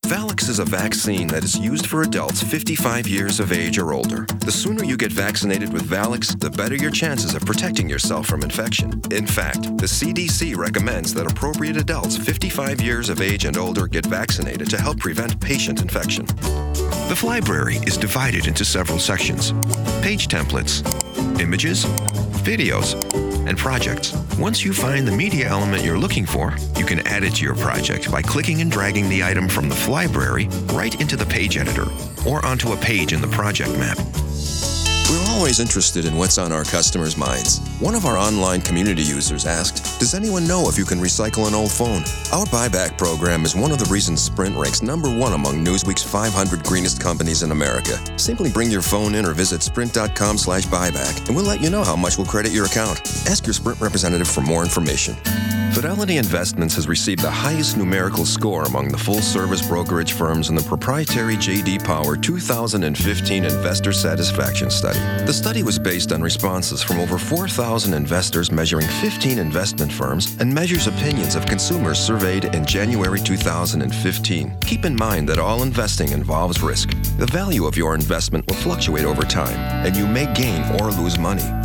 Valix is a vaccine that is used for adults 55 years of age or older. The sooner you get vaccinated with Valix, the better your chances of protecting yourself from infection. In fact, the CDC recommends that appropriate adults 55 years of age and older get vaccinated to help prevent patient infection. The Flybrary is divided into several sections: page templates, images, videos, and projects. Once you find the media element you're looking for, you can add it to your project by clicking and dragging the item from the Flybrary right into the page editor or onto a page in the project map. We're always interested in what's on our customers' minds. One of our online community users asked, "Does anyone know if you can recycle an old phone?" Our buyback program is one of the reasons Sprint ranks #1 among Newsweek's 500 greenest companies in America. Simply bring your phone in or visit sprint.com/buyback and we'll let you know how much we'll credit your account. Ask your Sprint representative for more information. Fidelity Investments has received the highest numerical score among the full-service brokerage firms in the proprietary J.D. Power 2015 Investor Satisfaction Study. The study was based on responses from over 4,000 investors measuring 15 investment firms and measures opinions of consumers surveyed in January 2015. Keep in mind that all investing involves risk. The value of your investment will fluctuate over time, and you may gain or lose money.